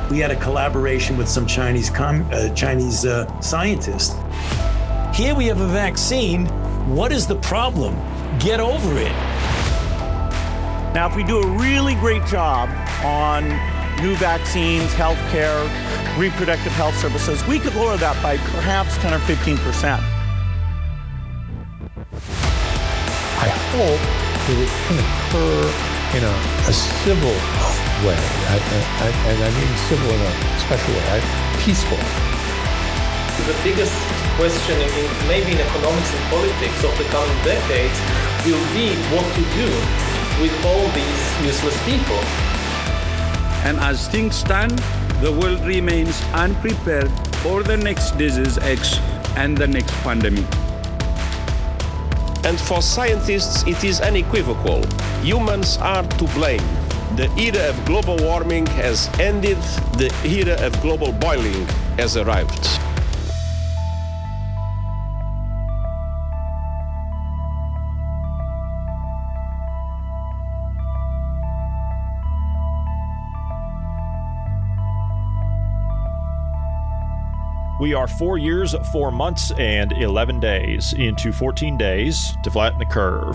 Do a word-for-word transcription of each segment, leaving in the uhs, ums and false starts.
We had a collaboration with some Chinese com- uh, Chinese uh, scientists. Here we have a vaccine. What is the problem? Get over it. Now, if we do a really great job on new vaccines, healthcare, reproductive health services, we could lower that by perhaps ten or fifteen percent. I hope that it can occur in a, a civil way, I, I, and I mean civil in a special way, I, peaceful. The biggest question, in, maybe in economics and politics of the coming decades, will be what to do with all these useless people. And as things stand, the world remains unprepared for the next disease X and the next pandemic. And for scientists, it is unequivocal. Humans are to blame. The era of global warming has ended. The era of global boiling has arrived. We are four years, four months, and eleven days into fourteen days to flatten the curve.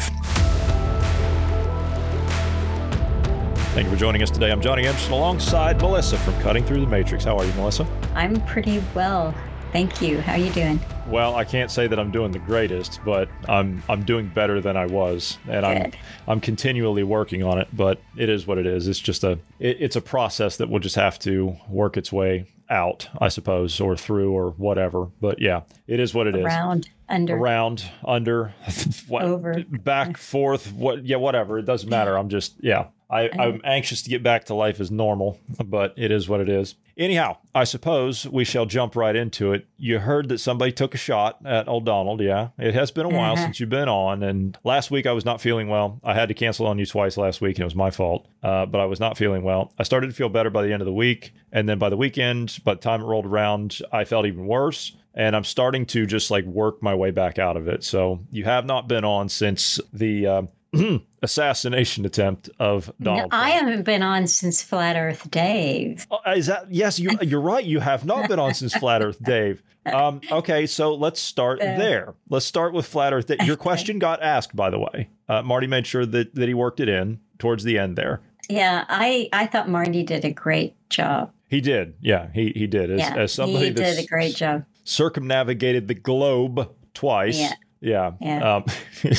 Thank you for joining us today. I'm Johnny Anderson alongside Melissa from Cutting Through the Matrix. How are you, Melissa? I'm pretty well. Thank you. How are you doing? Well, I can't say that I'm doing the greatest, but I'm I'm doing better than I was, and Good. I'm I'm continually working on it. But it is what it is. It's just a it, it's a process that will just have to work its way out, I suppose, or through, or whatever. But yeah, it is what it is. Around, under, around, under, what, over, back, forth. What? Yeah, whatever. It doesn't matter. I'm just yeah. I, I'm anxious to get back to life as normal, but it is what it is. Anyhow, I suppose we shall jump right into it. You heard that somebody took a shot at old Donald, yeah? It has been a while Uh-huh. since you've been on, and last week I was not feeling well. I had to cancel on you twice last week, and it was my fault, uh, but I was not feeling well. I started to feel better by the end of the week, and then by the weekend, by the time it rolled around, I felt even worse. And I'm starting to just like work my way back out of it. So you have not been on since the uh, assassination attempt of Donald No, I Trump. haven't been on since Flat Earth Dave. Oh, is that yes? You, you're right. You have not been on since Flat Earth Dave. Um, okay, so let's start Uh, there. Let's start with Flat Earth. Your question got asked, by the way. Uh, Marty made sure that that he worked it in towards the end there. Yeah, I, I thought Marty did a great job. He did. Yeah, he he did. As, yeah, as somebody he that's did a great job. circumnavigated the globe twice. Yeah. Yeah. Yeah. Um,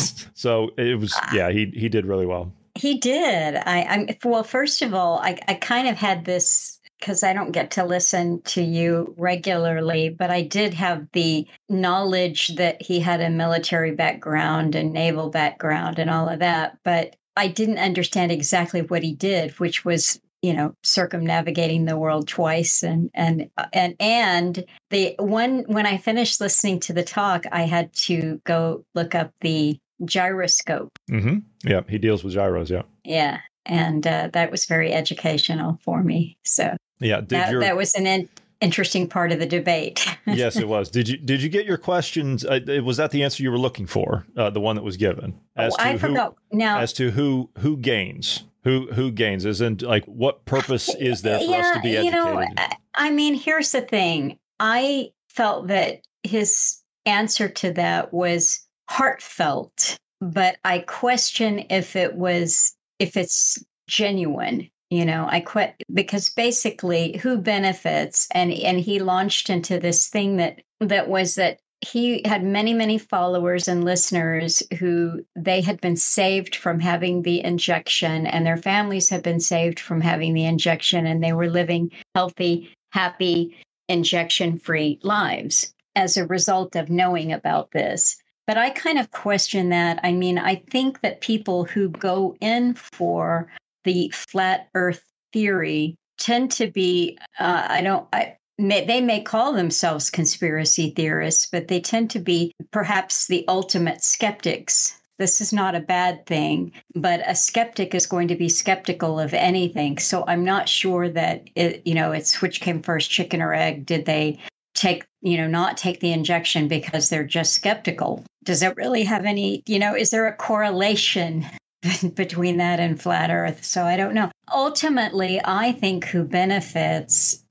so it was, yeah, he he did really well. He did. I, I'm well. First of all, I, I kind of had this because I don't get to listen to you regularly, but I did have the knowledge that he had a military background and naval background and all of that, but I didn't understand exactly what he did, which was, you know, circumnavigating the world twice. And, and, and, and the one, when I finished listening to the talk, I had to go look up the gyroscope. Mm-hmm. Yeah. He deals with gyros. Yeah. Yeah. And uh, that was very educational for me. So yeah. Did that, your, that was an in, interesting part of the debate. Yes, it was. Did you, did you get your questions? Uh, was that the answer you were looking for? Uh, the one that was given as oh, to I who, forgot now as to who, who gains, who, who gains isn't like, what purpose is there for yeah, us to be educated? You know, I mean, here's the thing. I felt that his answer to that was heartfelt, but I question if it was, if it's genuine. You know, I quit because basically who benefits, and, and he launched into this thing that, that was that he had many, many followers and listeners who they had been saved from having the injection, and their families had been saved from having the injection, and they were living healthy, happy, injection-free lives as a result of knowing about this. But I kind of question that. I mean, I think that people who go in for the flat earth theory tend to be, uh, I don't, I, may, they may call themselves conspiracy theorists, but they tend to be perhaps the ultimate skeptics. This is not a bad thing, but a skeptic is going to be skeptical of anything. So I'm not sure that, it, you know, it's which came first, chicken or egg. Did they take, you know, not take the injection because they're just skeptical? Does it really have any, you know, is there a correlation between that and flat earth? So I don't know. Ultimately, I think who benefits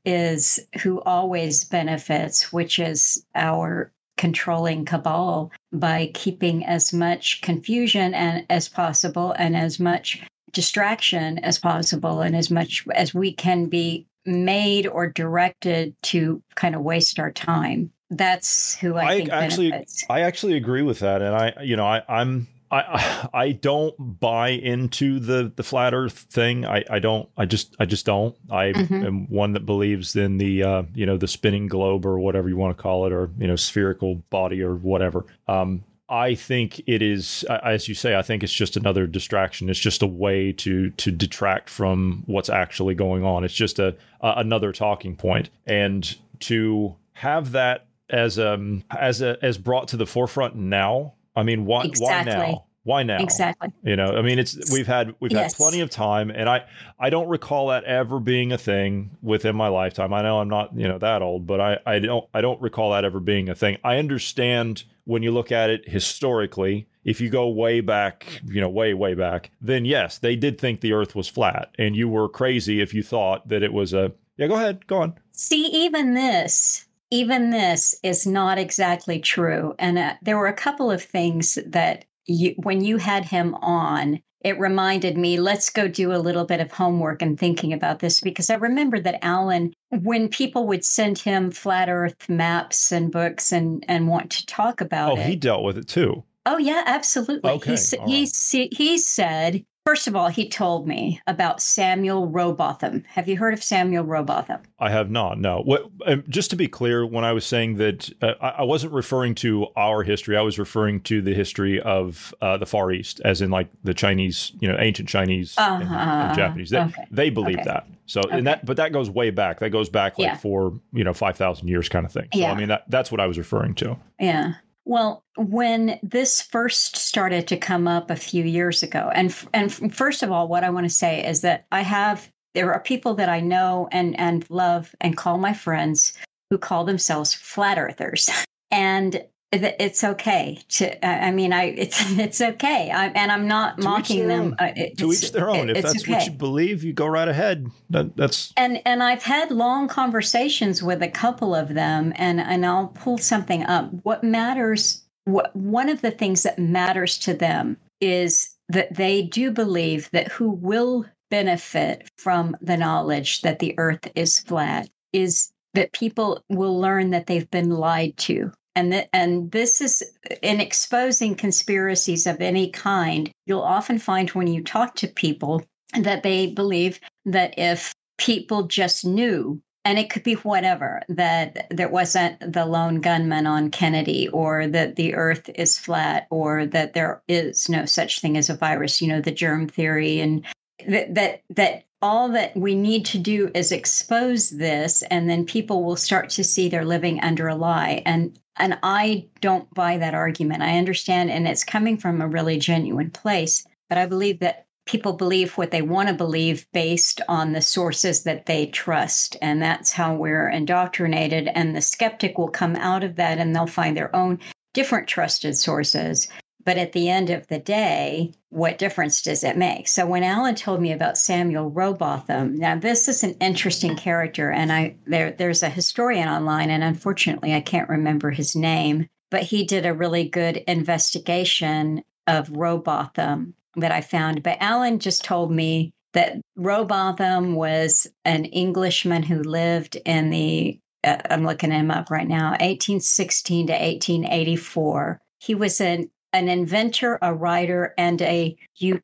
is who always benefits, which is our controlling cabal, by keeping as much confusion and as possible and as much distraction as possible and as much as we can be made or directed to kind of waste our time. That's who I, I think actually, benefits. I actually agree with that. And I, you know, I, I'm, I, I don't buy into the, the flat earth thing. I, I don't, I just, I just don't. I mm-hmm. am one that believes in the, uh, you know, the spinning globe or whatever you want to call it, or, you know, spherical body or whatever. Um, I think it is, as you say, I think it's just another distraction. It's just a way to to detract from what's actually going on. It's just a, a another talking point. And to have that as um as a as brought to the forefront now, I mean, why exactly. why now? Why now? Exactly. You know, I mean, it's we've had we've yes. had plenty of time, and I I don't recall that ever being a thing within my lifetime. I know I'm not, you know, that old, but I I don't I don't recall that ever being a thing. I understand when you look at it historically, if you go way back, you know, way way back, then yes, they did think the Earth was flat, and you were crazy if you thought that it was a. Yeah, go ahead, go on. See, even this. Even this is not exactly true. And uh, there were a couple of things that you, when you had him on, it reminded me, let's go do a little bit of homework and thinking about this, because I remember that Alan, when people would send him flat earth maps and books and, and want to talk about oh, it. Oh, he dealt with it too. Oh, yeah, absolutely. Okay, he, he, he said, first of all, he told me about Samuel Rowbotham. Have you heard of Samuel Rowbotham? I have not, no. What, um, just to be clear, when I was saying that, uh, I, I wasn't referring to our history. I was referring to the history of uh, the Far East, as in like the Chinese, you know, ancient Chinese uh-huh. and, and Japanese. They, okay. they believe okay. that. So, okay. and that, but that goes way back. That goes back like yeah. for, you know, five thousand years kind of thing. So, yeah. I mean, that, that's what I was referring to. Yeah. Well, when this first started to come up a few years ago, and and first of all, what I want to say is that I have, there are people that I know and, and love and call my friends who call themselves flat earthers. And it's okay to, I mean, I it's it's okay. I, and I'm not to mocking them. Uh, to each their own. It, if that's okay. what you believe, you go right ahead. That, that's and and I've had long conversations with a couple of them, and and I'll pull something up. What matters? What one of the things that matters to them is that they do believe that who will benefit from the knowledge that the Earth is flat is that people will learn that they've been lied to. And, th- and this is in exposing conspiracies of any kind. You'll often find when you talk to people that they believe that if people just knew, and it could be whatever, that there wasn't the lone gunman on Kennedy, or that the Earth is flat, or that there is no such thing as a virus, you know, the germ theory, and that that that all that we need to do is expose this, and then people will start to see they're living under a lie. And and I don't buy that argument. I understand, and it's coming from a really genuine place, but I believe that people believe what they want to believe based on the sources that they trust. And that's how we're indoctrinated. And the skeptic will come out of that and they'll find their own different trusted sources. But at the end of the day, what difference does it make? So when Alan told me about Samuel Rowbotham, now this is an interesting character, and I there there's a historian online, and unfortunately I can't remember his name, but he did a really good investigation of Rowbotham that I found. But Alan just told me that Rowbotham was an Englishman who lived in the, uh, I'm looking him up right now, eighteen sixteen to eighteen eighty-four. He was an an inventor, a writer, and a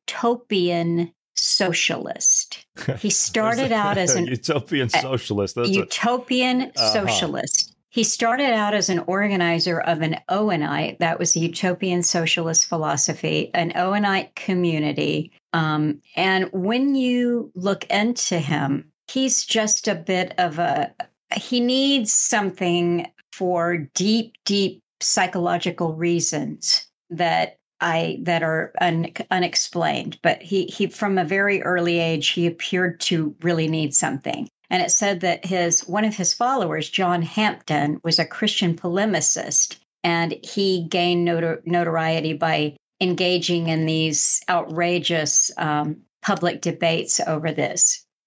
utopian socialist. He started out as an utopian socialist. That's utopian a, uh-huh. socialist. He started out as an organizer of an Owenite, that was the utopian socialist philosophy, an Owenite community. Um, and when you look into him, he's just a bit of a, he needs something for deep, deep psychological reasons that I that are un, unexplained. But he he from a very early age, he appeared to really need something. And it said that his one of his followers, John Hampden, was a Christian polemicist, and he gained notor- notoriety by engaging in these outrageous um, public debates over this.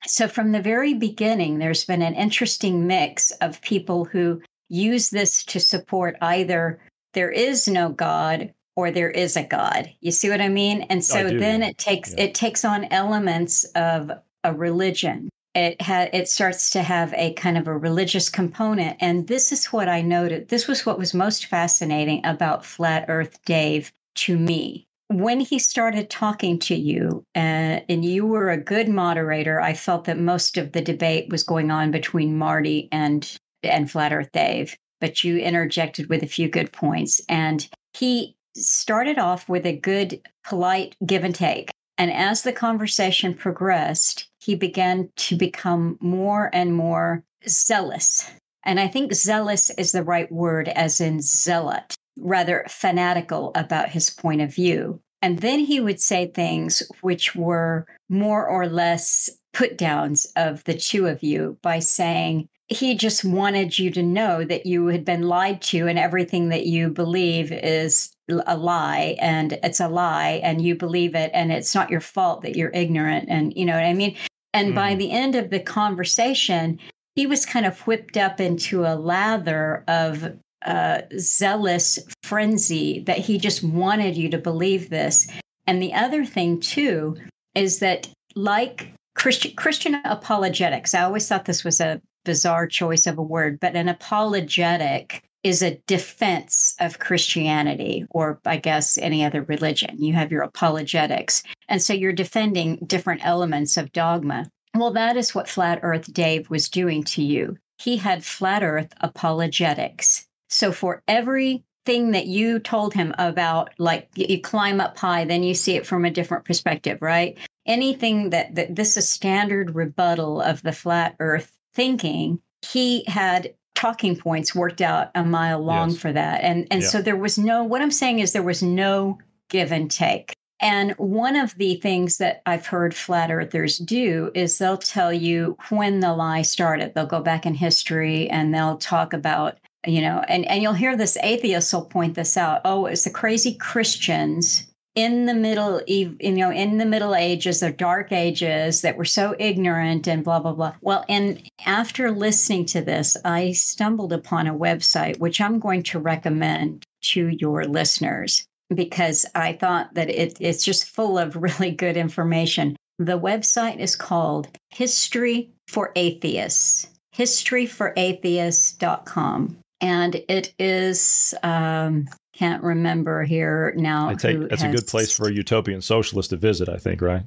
So from the very beginning, there's been an interesting mix of people who use this to support either there is no God or there is a God. You see what I mean? And so do, then yeah. it takes Yeah. it takes on elements of a religion. It ha- it starts to have a kind of a religious component. And this is what I noted. This was what was most fascinating about Flat Earth Dave to me. When he started talking to you, uh, and you were a good moderator, I felt that most of the debate was going on between Marty and and Flat Earth Dave, but you interjected with a few good points. And he started off with a good, polite give and take. And as the conversation progressed, he began to become more and more zealous. And I think zealous is the right word, as in zealot, rather fanatical about his point of view. And then he would say things which were more or less put downs of the two of you by saying, he just wanted you to know that you had been lied to and everything that you believe is a lie and it's a lie and you believe it and it's not your fault that you're ignorant. And you know what I mean? And mm. by the end of the conversation, he was kind of whipped up into a lather of uh, zealous frenzy that he just wanted you to believe this. And the other thing, too, is that like Christian, Christian apologetics, I always thought this was a bizarre choice of a word, but an apologetic is a defense of Christianity, or I guess any other religion. You have your apologetics. And so you're defending different elements of dogma. Well, that is what Flat Earth Dave was doing to you. He had Flat Earth apologetics. So for everything that you told him about, like you climb up high, then you see it from a different perspective, right? Anything that, that this is standard rebuttal of the Flat Earth thinking, he had talking points worked out a mile long yes. for that. And and yeah. so there was no, what I'm saying is there was no give and take. And one of the things that I've heard flat earthers do is they'll tell you when the lie started. They'll go back in history and they'll talk about, you know, and, and you'll hear this atheist will point this out. Oh, it's the crazy Christians in the middle, you know, in the Middle Ages, the Dark Ages, that were so ignorant and blah, blah, blah. Well, and after listening to this, I stumbled upon a website, which I'm going to recommend to your listeners, because I thought that it, it's just full of really good information. The website is called History for Atheists, history for atheists dot com. And it is, um, can't remember here now. I take, that's has, a good place for a utopian socialist to visit, I think, right?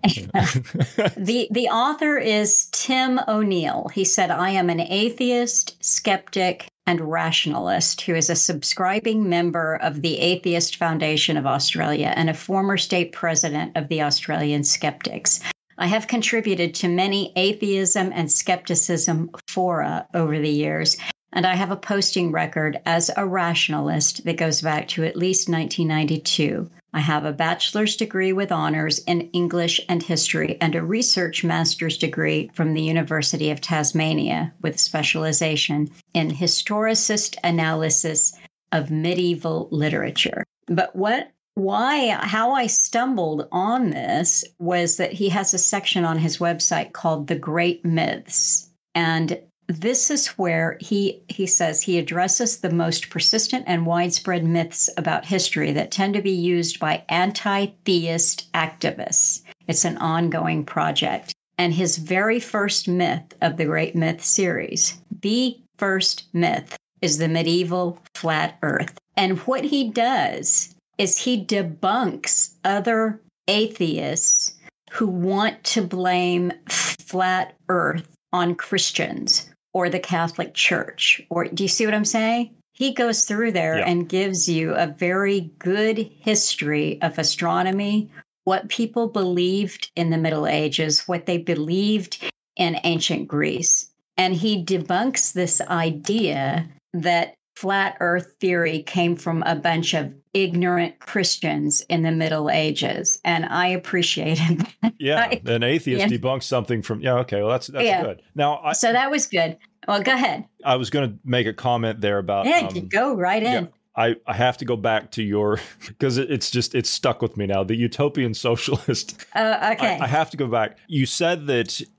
the The author is Tim O'Neill. He said, I am an atheist, skeptic, and rationalist who is a subscribing member of the Atheist Foundation of Australia and a former state president of the Australian Skeptics. I have contributed to many atheism and skepticism fora over the years, and I have a posting record as a rationalist that goes back to at least nineteen ninety-two. I have a bachelor's degree with honors in English and history and a research master's degree from the University of Tasmania with specialization in historicist analysis of medieval literature. But what, why, how I stumbled on this was that he has a section on his website called The Great Myths. And this is where he, he says he addresses the most persistent and widespread myths about history that tend to be used by anti-theist activists. It's an ongoing project. And his very first myth of the Great Myth series, the first myth, is the medieval flat earth. And what he does is he debunks other atheists who want to blame flat earth on Christians or the Catholic Church. Or do you see what I'm saying? He goes through there yeah. and gives you a very good history of astronomy, what people believed in the Middle Ages, what they believed in ancient Greece. And he debunks this idea that flat earth theory came from a bunch of ignorant Christians in the Middle Ages. And I appreciated that. Yeah, I, an atheist yeah. debunks something from, yeah, okay, well, that's that's yeah. good. Now, I, So that was good. Well, go ahead. I was going to make a comment there about... Yeah, um, go right in. Yeah, I, I have to go back to your, because it, it's just, it's stuck with me now, the utopian socialist. Uh, okay. I, I have to go back. You said that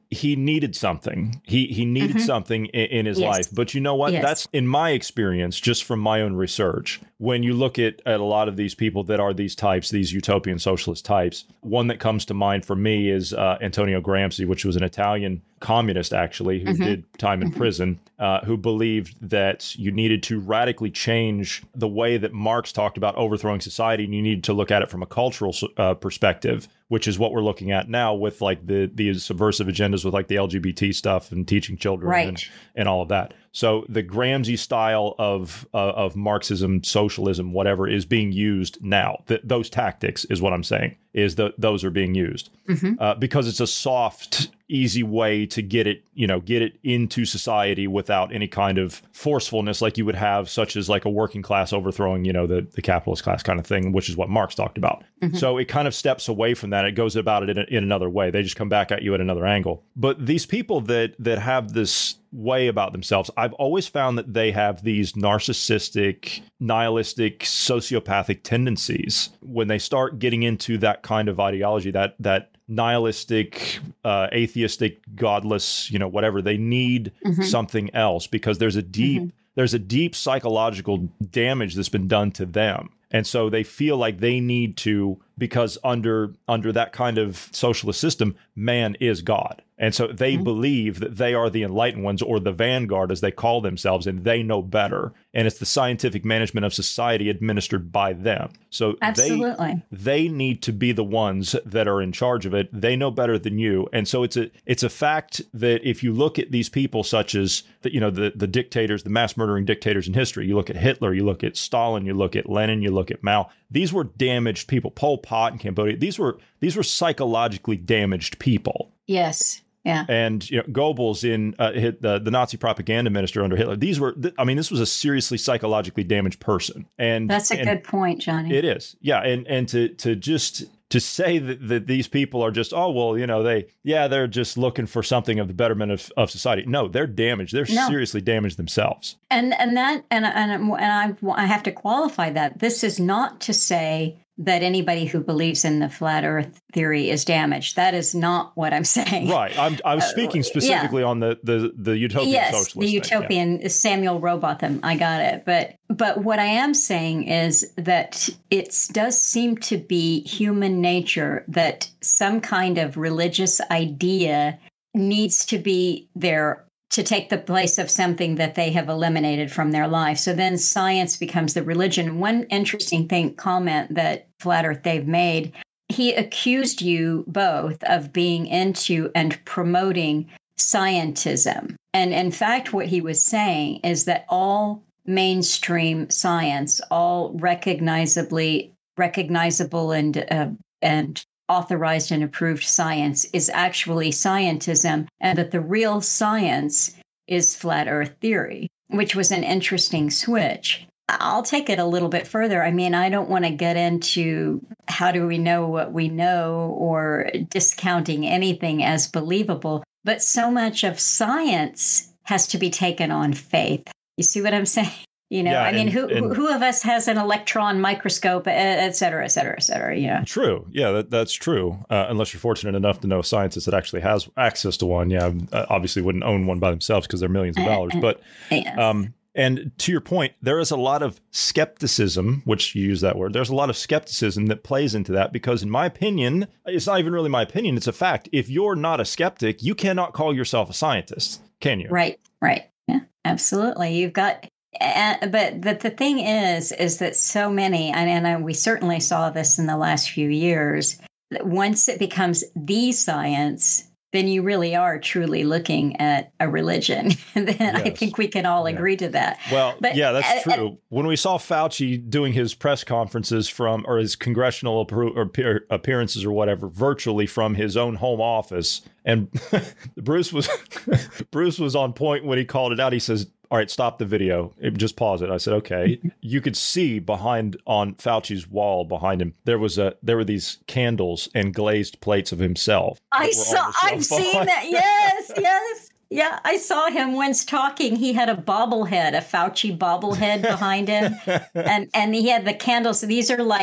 he needed something. He he needed mm-hmm. something in, in his yes. life. But you know what? Yes. That's in my experience, just from my own research. When you look at, at a lot of these people that are these types, these utopian socialist types, one that comes to mind for me is uh, Antonio Gramsci, which was an Italian communist, actually, who mm-hmm. did time in mm-hmm. prison, uh, who believed that you needed to radically change the way that Marx talked about overthrowing society, and you needed to look at it from a cultural uh, perspective, which is what we're looking at now with like the the subversive agendas with like the L G B T stuff and teaching children right. and, and all of that. So the Gramsci style of uh, of Marxism, socialism, whatever, is being used now. Th- those tactics is what I'm saying, is that those are being used mm-hmm. uh, because it's a soft, easy way to get it, you know, get it into society without any kind of forcefulness like you would have, such as like a working class overthrowing, you know, the, the capitalist class kind of thing, which is what Marx talked about. Mm-hmm. So it kind of steps away from that. It goes about it in, a, in another way. They just come back at you at another angle. But these people that that have this way about themselves, I've always found that they have these narcissistic, nihilistic, sociopathic tendencies when they start getting into that kind of ideology, that that nihilistic, uh, atheistic, godless, you know, whatever. They need mm-hmm. something else because there's a deep, mm-hmm. there's a deep psychological damage that's been done to them. And so they feel like they need to, because under under that kind of socialist system, man is God. And so they mm-hmm. believe that they are the enlightened ones, or the vanguard, as they call themselves, and they know better. And it's the scientific management of society administered by them. So Absolutely. they they need to be the ones that are in charge of it. They know better than you. And so it's a it's a fact that if you look at these people, such as the, you know the the dictators, the mass murdering dictators in history, you look at Hitler, you look at Stalin, you look at Lenin, you look at Mao. These were damaged people. Pol Pot in Cambodia. These were these were psychologically damaged people. Yes. Yeah. And you know, Goebbels in uh, hit the, the Nazi propaganda minister under Hitler. These were, th- I mean, this was a seriously psychologically damaged person. And that's a and good point, Johnny. It is. Yeah. And and to to just to say that, that these people are just, oh, well, you know, they, yeah, they're just looking for something of the betterment of, of society. No, they're damaged. They're no. seriously damaged themselves. And and that and and and I I have to qualify that. This is not to say that anybody who believes in the flat earth theory is damaged. That is not what I'm saying. Right. I'm, I was speaking specifically uh, yeah. on the, the, the utopian yes, socialist the utopian yeah. Samuel Robotham. I got it. But but what I am saying is that it does seem to be human nature that some kind of religious idea needs to be there to take the place of something that they have eliminated from their life. So then science becomes the religion. One interesting thing, comment that Flat Earth Dave made, he accused you both of being into and promoting scientism. And in fact, what he was saying is that all mainstream science, all recognizably recognizable and uh, and authorized and approved science is actually scientism, and that the real science is flat earth theory, which was an interesting switch. I'll take it a little bit further. I mean, I don't want to get into how do we know what we know or discounting anything as believable, but so much of science has to be taken on faith. You see what I'm saying? You know, yeah, I mean, and, who and, who of us has an electron microscope, et cetera, et cetera, et cetera, you know? True. Yeah, that, that's true. Uh, unless you're fortunate enough to know a scientist that actually has access to one. Yeah, obviously wouldn't own one by themselves because they're millions of dollars. But, yes. um, and to your point, there is a lot of skepticism, which you use that word. There's a lot of skepticism that plays into that because, in my opinion, it's not even really my opinion. It's a fact. If you're not a skeptic, you cannot call yourself a scientist, can you? Right, right. Yeah, absolutely. You've got... Uh, but the, the thing is, is that so many, and, and I, we certainly saw this in the last few years, that once it becomes the science, then you really are truly looking at a religion. And then yes. I think we can all yeah. agree to that. Well, but, yeah, that's uh, true. Uh, when we saw Fauci doing his press conferences from, or his congressional appro- appearances or whatever, virtually from his own home office, and Bruce was Bruce was on point when he called it out. He says, all right, stop the video. Just pause it. I said, okay. You could see behind on Fauci's wall behind him, there was a there were these candles and glazed plates of himself. I saw. I've seen that. Yes, yes. Yeah, I saw him once talking. He had a bobblehead, a Fauci bobblehead behind him, and and he had the candles. These are like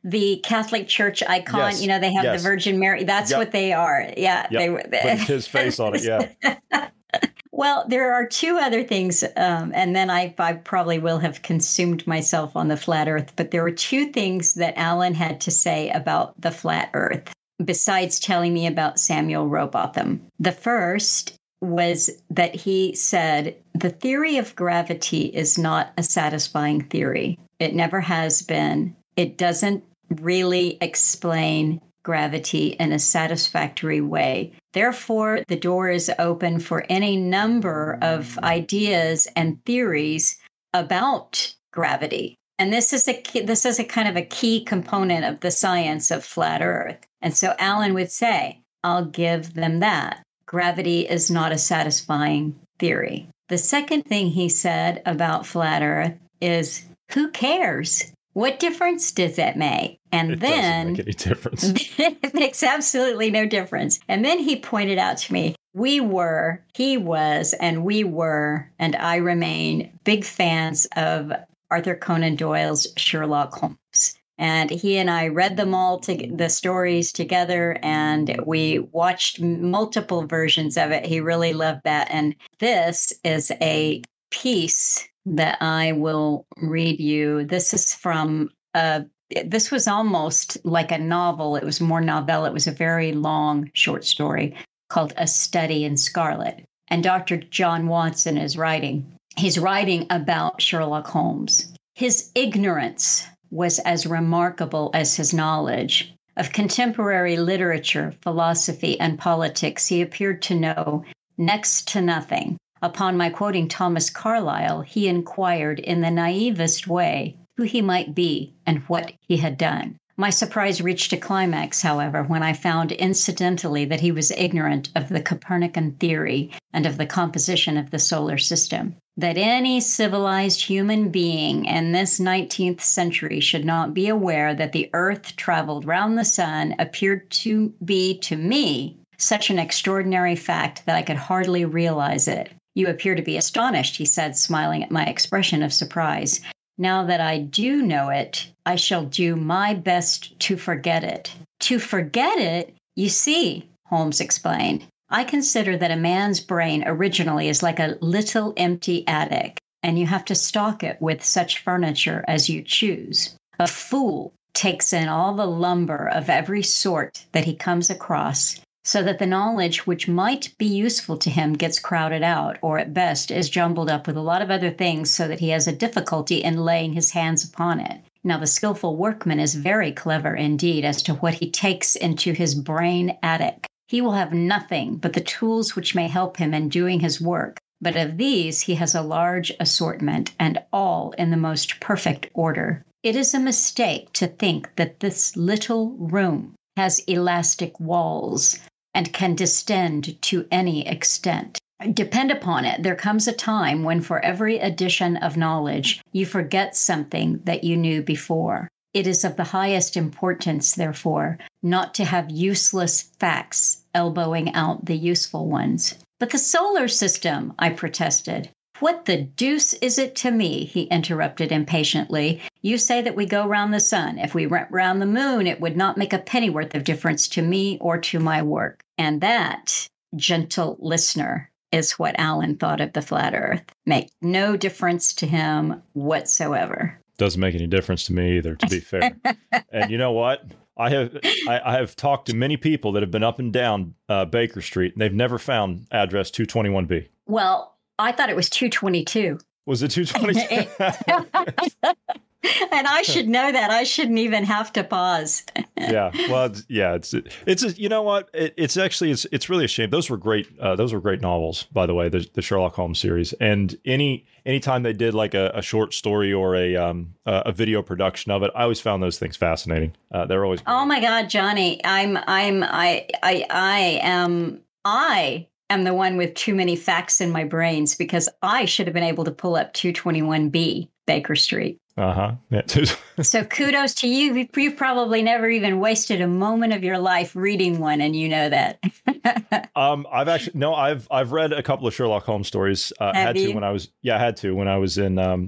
the Catholic Church icon. Yes. You know, they have Yes. the Virgin Mary. That's Yep. what they are. Yeah. Yep. They were. Put his face on it. Yeah. Well, there are two other things, um, and then I, I probably will have consumed myself on the flat Earth, but there were two things that Alan had to say about the flat Earth, besides telling me about Samuel Rowbotham. The first was that he said, the theory of gravity is not a satisfying theory. It never has been. It doesn't really explain gravity in a satisfactory way. Therefore, the door is open for any number of ideas and theories about gravity. And this is a key, this is a kind of a key component of the science of flat Earth. And so Alan would say, I'll give them that. Gravity is not a satisfying theory. The second thing he said about flat Earth is, who cares? What difference does that make? And it then doesn't make any difference. It makes absolutely no difference. And then he pointed out to me, we were, he was, and we were, and I remain big fans of Arthur Conan Doyle's Sherlock Holmes. And he and I read them all, to, the stories together, and we watched multiple versions of it. He really loved that. And this is a piece that I will read you. This is from, uh, this was almost like a novel. It was more novella. It was a very long short story called A Study in Scarlet. And Doctor John Watson is writing. He's writing about Sherlock Holmes. His ignorance was as remarkable as his knowledge. Of contemporary literature, philosophy, and politics, he appeared to know next to nothing. Upon my quoting Thomas Carlyle, he inquired in the naivest way who he might be and what he had done. My surprise reached a climax, however, when I found incidentally that he was ignorant of the Copernican theory and of the composition of the solar system. That any civilized human being in this nineteenth century should not be aware that the Earth traveled round the sun appeared to be, to me, such an extraordinary fact that I could hardly realize it. You appear to be astonished, he said, smiling at my expression of surprise. Now that I do know it, I shall do my best to forget it. To forget it? You see, Holmes explained, I consider that a man's brain originally is like a little empty attic, and you have to stock it with such furniture as you choose. A fool takes in all the lumber of every sort that he comes across, so that the knowledge which might be useful to him gets crowded out, or at best is jumbled up with a lot of other things so that he has a difficulty in laying his hands upon it. Now, the skillful workman is very clever indeed as to what he takes into his brain attic. He will have nothing but the tools which may help him in doing his work, but of these he has a large assortment, and all in the most perfect order. It is a mistake to think that this little room has elastic walls and can distend to any extent. Depend upon it, there comes a time when for every addition of knowledge, you forget something that you knew before. It is of the highest importance, therefore, not to have useless facts elbowing out the useful ones. But the solar system, I protested. What the deuce is it to me? He interrupted impatiently. You say that we go round the sun. If we went round the moon, it would not make a pennyworth of difference to me or to my work. And that, gentle listener, is what Alan thought of the flat Earth. Make no difference to him whatsoever. Doesn't make any difference to me either, to be fair. And you know what? I have I, I have talked to many people that have been up and down uh, Baker Street, and they've never found address two twenty-one B. Well, I thought it was two twenty-two. Was it two twenty-two? And I should know that. I shouldn't even have to pause. Yeah. Well, it's, yeah, it's, it's, a, you know what? It, it's actually, it's, it's really a shame. Those were great. Uh, those were great novels, by the way, the, the Sherlock Holmes series. And any, anytime they did like a, a short story or a, um, a, a video production of it, I always found those things fascinating. Uh, they're always great. Oh my God, Johnny, I'm, I'm, I, I, I am, I am the one with too many facts in my brains, because I should have been able to pull up two twenty-one B Baker Street. Uh-huh. Yeah. So kudos to you. You've probably never even wasted a moment of your life reading one, and you know that. um, I've actually, no, I've, I've read a couple of Sherlock Holmes stories. Uh, I had you? to when I was, yeah, I had to when I was in, um,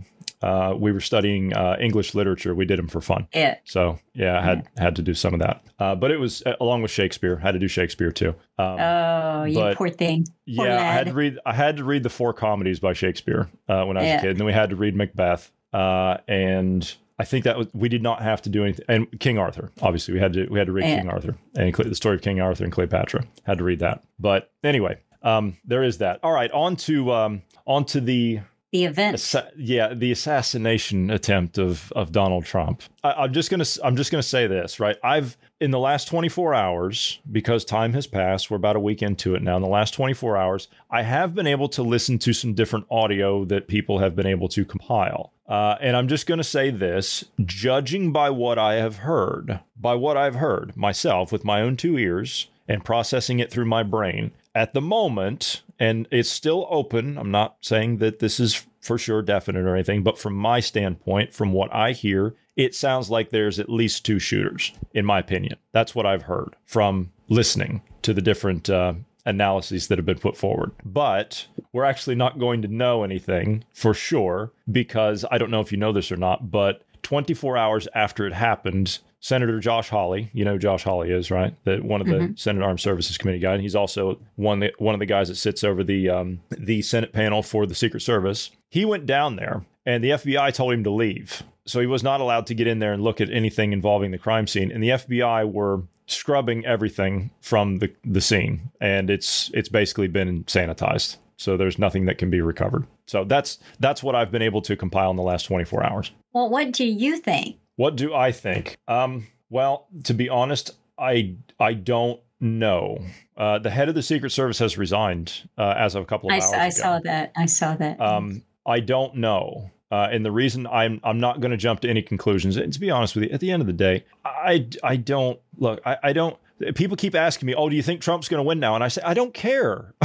Uh, we were studying uh, English literature. We did them for fun. Yeah. So yeah, I had yeah. had to do some of that. Uh, but it was uh, along with Shakespeare. Had to do Shakespeare too. Um, oh, you poor thing. Poor yeah, lad. I had to read. I had to read the four comedies by Shakespeare uh, when I was yeah. a kid, and then we had to read Macbeth. Uh, and I think that was, we did not have to do anything. And King Arthur, obviously, we had to we had to read yeah. King Arthur and the story of King Arthur and Cleopatra. Had to read that. But anyway, um, there is that. All right, on to um, on to the. The event, Assa- yeah, the assassination attempt of of Donald Trump. I, I'm just gonna I'm just gonna say this, right? I've in the last twenty-four hours, because time has passed, we're about a week into it now. In the last twenty-four hours, I have been able to listen to some different audio that people have been able to compile, uh, and I'm just gonna say this: judging by what I have heard, by what I've heard myself with my own two ears and processing it through my brain. At the moment, and it's still open, I'm not saying that this is for sure definite or anything, but from my standpoint, from what I hear, it sounds like there's at least two shooters, in my opinion. That's what I've heard from listening to the different uh, analyses that have been put forward. But we're actually not going to know anything for sure, because I don't know if you know this or not, but twenty-four hours after it happened, Senator Josh Hawley, you know who Josh Hawley is, right? That one of the mm-hmm. Senate Armed Services Committee guy, and he's also one that, one of the guys that sits over the um, the Senate panel for the Secret Service. He went down there, and the F B I told him to leave, so he was not allowed to get in there and look at anything involving the crime scene. And the F B I were scrubbing everything from the the scene, and it's it's basically been sanitized. So there's nothing that can be recovered. So that's that's what I've been able to compile in the last twenty-four hours. Well, what do you think? What do I think? Um, well, to be honest, I I don't know. Uh, the head of the Secret Service has resigned uh, as of a couple of I, hours I ago. saw that. I saw that. Um, I don't know. Uh, and the reason I'm I'm not going to jump to any conclusions, and to be honest with you, at the end of the day, I, I don't, look, I, I don't, people keep asking me, oh, do you think Trump's going to win now? And I say, I don't care.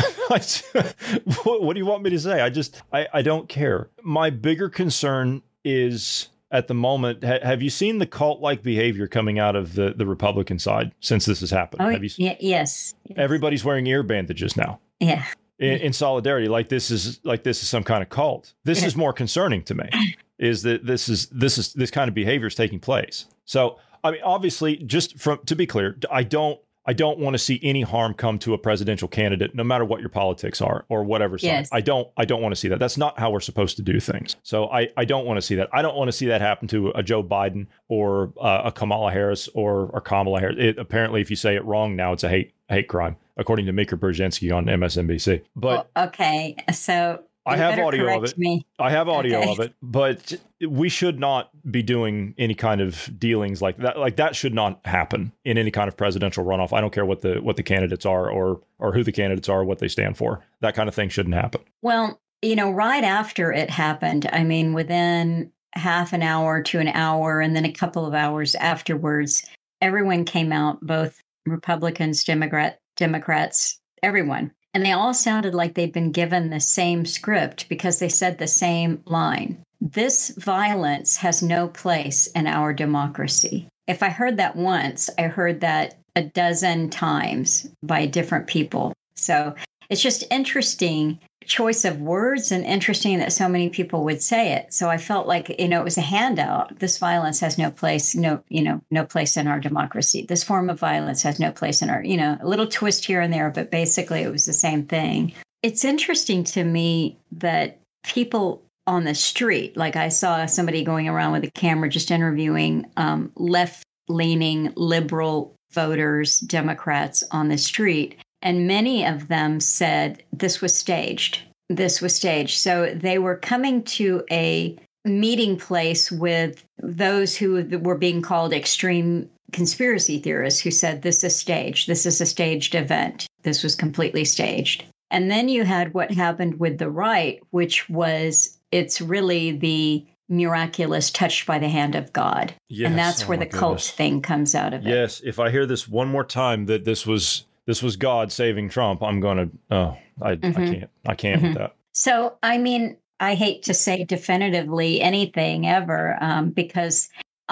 what, what do you want me to say? I just, I, I don't care. My bigger concern is... At the moment, ha- have you seen the cult-like behavior coming out of the, the Republican side since this has happened? Oh, have you y- yes, yes. Everybody's wearing ear bandages now. Yeah. In, in solidarity, like this is like this is some kind of cult. This is more concerning to me. Is that this is this is this kind of behavior is taking place? So, I mean, obviously, just from to be clear, I don't. I don't want to see any harm come to a presidential candidate, no matter what your politics are or whatever side. Yes. I don't I don't want to see that. That's not how we're supposed to do things. So I, I don't want to see that. I don't want to see that happen to a Joe Biden or uh, a Kamala Harris or, or Kamala Harris. It, apparently, if you say it wrong now, it's a hate hate crime, according to Mika Brzezinski on M S N B C. But well, okay, so I have audio of it. Me. I have audio okay. of it, but we should not be doing any kind of dealings like that. Like that should not happen in any kind of presidential runoff. I don't care what the what the candidates are or or who the candidates are, what they stand for. That kind of thing shouldn't happen. Well, you know, right after it happened, I mean, within half an hour to an hour, and then a couple of hours afterwards, everyone came out, both Republicans, Democrat, Democrats, everyone. And they all sounded like they'd been given the same script because they said the same line. This violence has no place in our democracy. If I heard that once, I heard that a dozen times by different people. So it's just interesting choice of words and interesting that so many people would say it. So I felt like, you know, it was a handout. This violence has no place, no, you know, no place in our democracy. This form of violence has no place in our, you know, a little twist here and there, but basically it was the same thing. It's interesting to me that people on the street, like I saw somebody going around with a camera just interviewing um, left-leaning liberal voters, Democrats on the street. And many of them said this was staged. This was staged. So they were coming to a meeting place with those who were being called extreme conspiracy theorists who said this is staged. This is a staged event. This was completely staged. And then you had what happened with the right, which was it's really the miraculous touched by the hand of God. Yes. And that's oh where the cult goodness. thing comes out of it. Yes. If I hear this one more time that this was this was God saving Trump, I'm going to, oh, I, mm-hmm. I can't. I can't mm-hmm. with that. So, I mean, I hate to say definitively anything ever um, because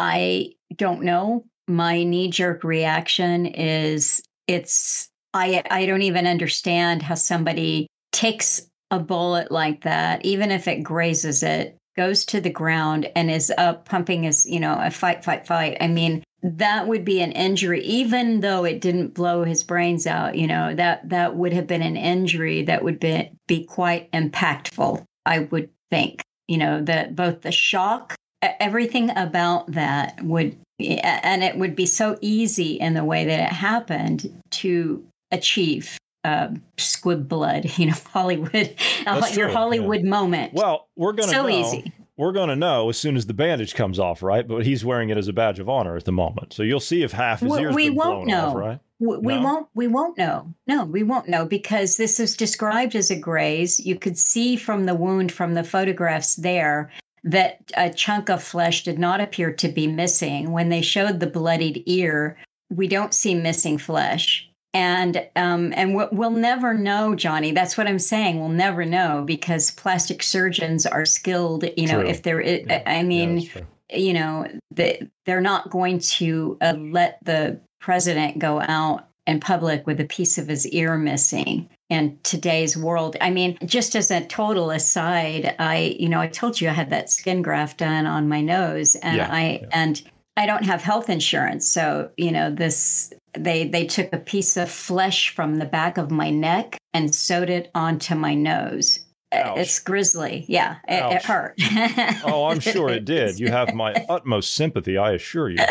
I don't know. My knee-jerk reaction is it's, I, I don't even understand how somebody takes a bullet like that, even if it grazes it, goes to the ground and is up pumping his, you know, a fight, fight, fight. I mean, that would be an injury, even though it didn't blow his brains out. You know, that that would have been an injury that would be, be quite impactful, I would think. You know, that both the shock, everything about that would, and it would be so easy in the way that it happened to achieve uh, squib blood, you know, Hollywood, uh, your Hollywood yeah. moment. Well, we're going to so know. easy. We're going to know as soon as the bandage comes off, right? But he's wearing it as a badge of honor at the moment. So you'll see if half his well, ears we been won't blown know. off, right? We, we no? won't. We won't know. No, we won't know because this is described as a graze. You could see from the wound from the photographs there that a chunk of flesh did not appear to be missing. When they showed the bloodied ear, we don't see missing flesh. And um, and we'll, we'll never know, Johnny. That's what I'm saying. We'll never know because plastic surgeons are skilled. You know, True. if they're, Yeah. I mean, Yeah, you know, they, they're not going to uh, let the president go out in public with a piece of his ear missing in today's world. I mean, just as a total aside, I, you know, I told you I had that skin graft done on my nose, and Yeah, I yeah. and I don't have health insurance, so you know this. They they took a piece of flesh from the back of my neck and sewed it onto my nose. Ouch. It's grisly. Yeah, it, it hurt. Oh, I'm sure it did. You have my utmost sympathy, I assure you.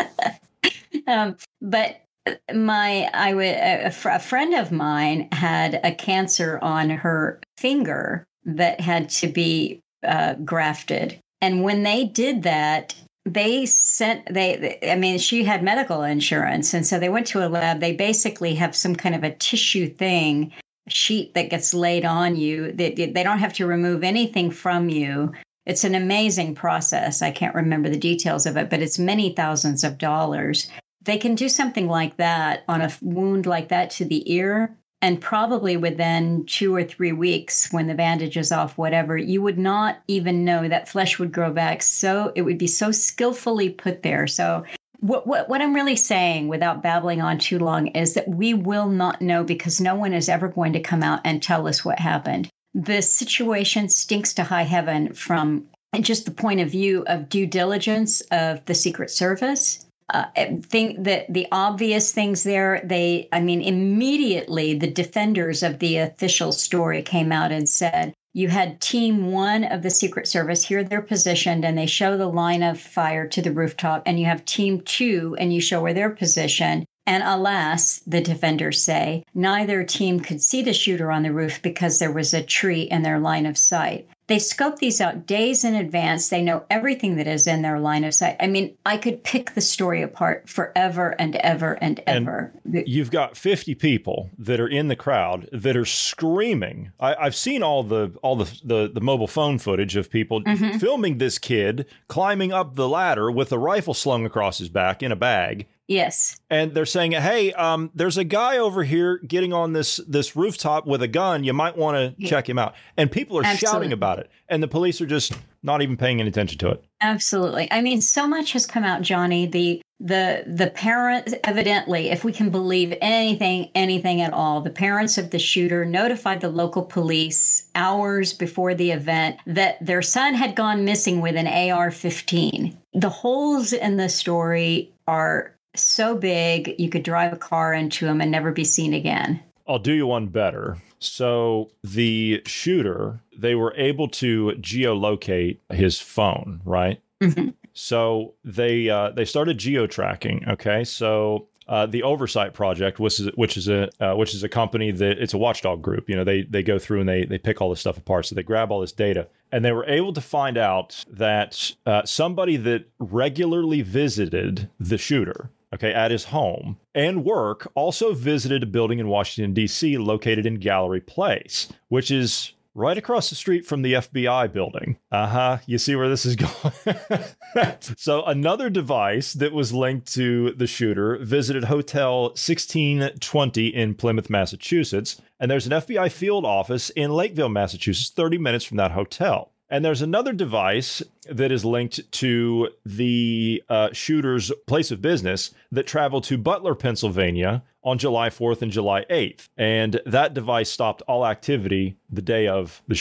um, but my I would a, a friend of mine had a cancer on her finger that had to be uh, grafted, and when they did that, they sent they I mean she had medical insurance, and so they went to a lab. They basically have some kind of a tissue thing sheet that gets laid on you. They, they don't have to remove anything from you. It's an amazing process. I can't remember the details of it, but it's many thousands of dollars. They can do something like that on a wound like that to the ear, and probably within two or three weeks when the bandage is off, whatever, you would not even know that flesh would grow back. So it would be so skillfully put there. So what, what, what I'm really saying, without babbling on too long, is that we will not know because no one is ever going to come out and tell us what happened. The situation stinks to high heaven from just the point of view of due diligence of the Secret Service. Uh, I think that the obvious things there, they, I mean, immediately the defenders of the official story came out and said, you had team one of the Secret Service, here they're positioned, and they show the line of fire to the rooftop, and you have team two, and you show where they're positioned. And alas, the defenders say, neither team could see the shooter on the roof because there was a tree in their line of sight. They scope these out days in advance. They know everything that is in their line of sight. I mean, I could pick the story apart forever and ever and ever. And you've got fifty people that are in the crowd that are screaming. I, I've seen all the all the, the, the mobile phone footage of people mm-hmm. filming this kid climbing up the ladder with a rifle slung across his back in a bag. Yes. And they're saying, hey, um, there's a guy over here getting on this this rooftop with a gun. You might want to yeah. check him out. And people are Absolutely. shouting about it. And the police are just not even paying any attention to it. Absolutely. I mean, so much has come out, Johnny. The the the parents, evidently, if we can believe anything, anything at all, the parents of the shooter notified the local police hours before the event that their son had gone missing with an A R fifteen. The holes in the story are so big, you could drive a car into them and never be seen again. I'll do you one better. So the shooter, they were able to geolocate his phone, right? Mm-hmm. So they uh, they started geo-tracking. Okay, so uh, the Oversight Project, which is which is a uh, which is a company that it's a watchdog group. You know, they they go through and they they pick all this stuff apart. So they grab all this data, and they were able to find out that uh, somebody that regularly visited the shooter, okay, at his home and work, also visited a building in Washington, D C located in Gallery Place, which is right across the street from the F B I building. Uh-huh. You see where this is going? So another device that was linked to the shooter visited Hotel sixteen twenty in Plymouth, Massachusetts. And there's an F B I field office in Lakeville, Massachusetts, thirty minutes from that hotel. And there's another device that is linked to the uh, shooter's place of business that traveled to Butler, Pennsylvania on July fourth and July eighth. And that device stopped all activity the day of the shooting.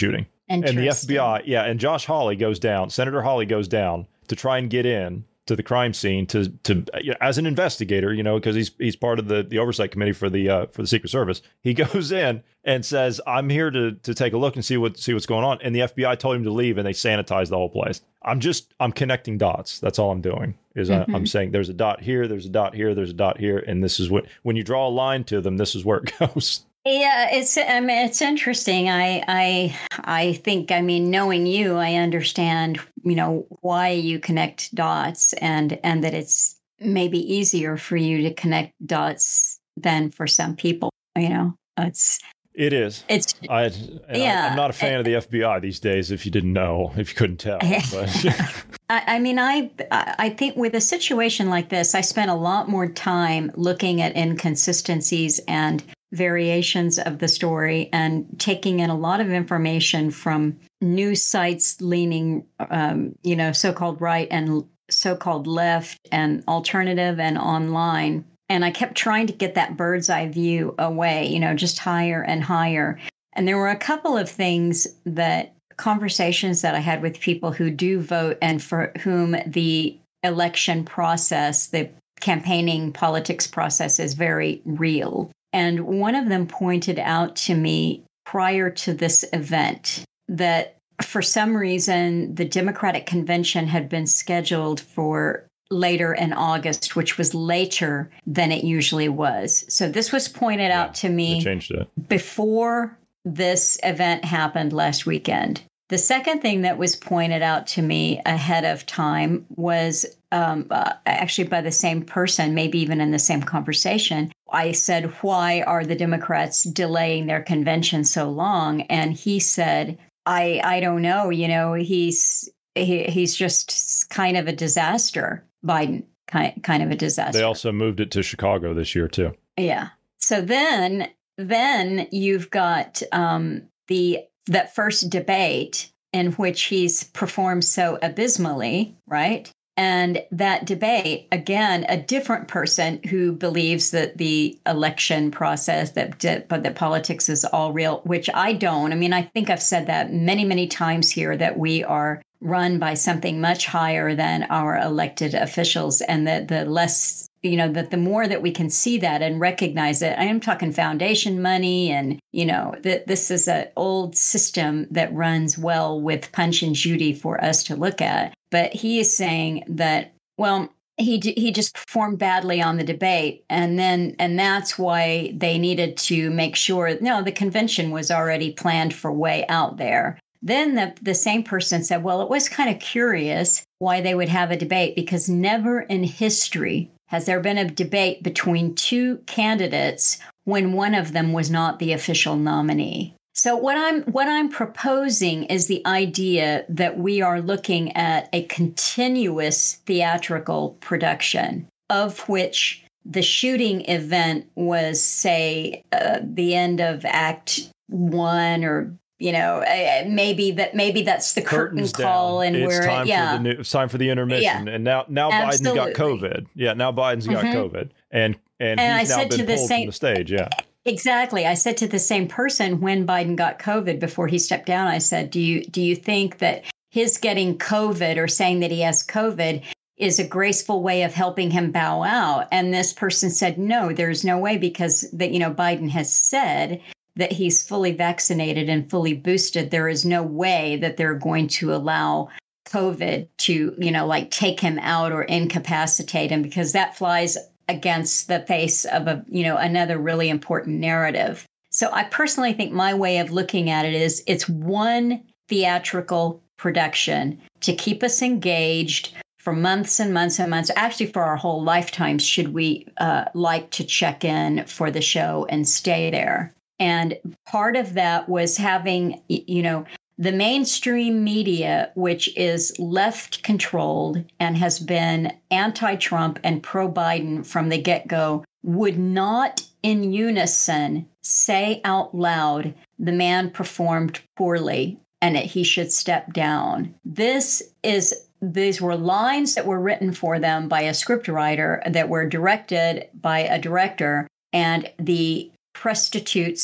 And the F B I, yeah, and Josh Hawley goes down, Senator Hawley goes down to try and get in to the crime scene to to you know, as an investigator, you know, because he's he's part of the, the oversight committee for the uh, for the Secret Service. He goes in and says, "I'm here to to take a look and see what see what's going on." And the F B I told him to leave, and they sanitized the whole place. I'm just I'm connecting dots. That's all I'm doing. Is mm-hmm. I, I'm saying there's a dot here, there's a dot here, there's a dot here, and this is what when you draw a line to them, this is where it goes. Yeah, it's I mean it's interesting. I I I think I mean knowing you, I understand, you know, why you connect dots and and that it's maybe easier for you to connect dots than for some people, you know. It's It is. It's I yeah. I, I'm not a fan of the F B I these days. If you didn't know, if you couldn't tell. But. I, I mean, I I think with a situation like this, I spent a lot more time looking at inconsistencies and variations of the story and taking in a lot of information from news sites leaning, um, you know, so-called right and so-called left and alternative and online. And I kept trying to get that bird's eye view away, you know, just higher and higher. And there were a couple of things that conversations that I had with people who do vote and for whom the election process, the campaigning politics process is very real. And one of them pointed out to me prior to this event that for some reason, the Democratic convention had been scheduled for later in August, which was later than it usually was. So this was pointed yeah, out to me they changed it. before this event happened last weekend. The second thing that was pointed out to me ahead of time was um, uh, actually by the same person, maybe even in the same conversation. I said, why are the Democrats delaying their convention so long? And he said, I I don't know. You know, he's he, he's just kind of a disaster. Biden, kind, kind of a disaster. They also moved it to Chicago this year, too. Yeah. So then then you've got um, the that first debate in which he's performed so abysmally, right? And that debate, again, a different person who believes that the election process, that but that politics is all real, which I don't. I mean, I think I've said that many, many times here, that we are run by something much higher than our elected officials, and that the less, you know, that the more that we can see that and recognize it. I am talking foundation money, and, you know, that this is an old system that runs well with Punch and Judy for us to look at. But he is saying that, well, he he just performed badly on the debate, and then and that's why they needed to make sure. No, the convention was already planned for way out there. Then the, the same person said, well, it was kind of curious why they would have a debate, because never in history has there been a debate between two candidates when one of them was not the official nominee. So what I'm what I'm proposing is the idea that we are looking at a continuous theatrical production, of which the shooting event was, say, uh, the end of Act One, or you know, maybe that maybe that's the curtain call, down. and it's we're time yeah, for the new, it's time for the intermission, yeah. and now now Absolutely. Biden got COVID. Yeah, now Biden's got Mm-hmm. COVID, and and, And he's I now said been to the pulled same- from the stage. Yeah, Exactly. I said to the same person when Biden got COVID before he stepped down, I said, do you do you think that his getting COVID or saying that he has COVID is a graceful way of helping him bow out? And this person said, no, there's no way, because that, you know, Biden has said that he's fully vaccinated and fully boosted. There is no way that they're going to allow COVID to, you know, like take him out or incapacitate him, because that flies against the face of a, you know, another really important narrative. So I personally think my way of looking at it is it's one theatrical production to keep us engaged for months and months and months, actually for our whole lifetimes, should we uh, like to check in for the show and stay there. And part of that was having, you know, the mainstream media, which is left controlled and has been anti-Trump and pro-Biden from the get-go, would not in unison say out loud, the man performed poorly and that he should step down. This is These were lines that were written for them by a scriptwriter, that were directed by a director, and the prostitutes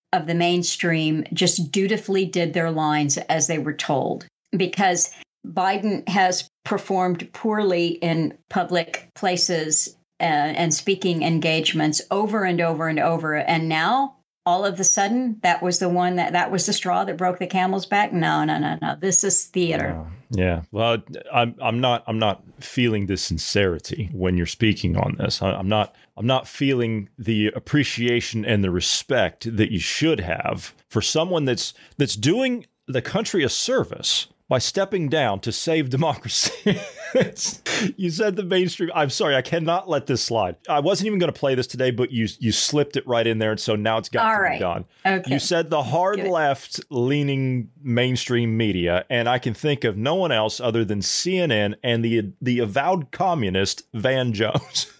of the mainstream just dutifully did their lines as they were told, because Biden has performed poorly in public places uh, and speaking engagements over and over and over. And now, all of a sudden, that was the one that that was the straw that broke the camel's back. No, no, no, no. This is theater. Uh, yeah. Well, I'm I'm not I'm not feeling the sincerity when you're speaking on this. I, I'm not I'm not feeling the appreciation and the respect that you should have for someone that's that's doing the country a service by stepping down to save democracy. You said the mainstream. I'm sorry, I cannot let this slide. I wasn't even going to play this today, but you you slipped it right in there, and so now it's got All to right. be gone. Okay. You said the hard Good. left leaning mainstream media, and I can think of no one else other than C N N and the the avowed communist Van Jones.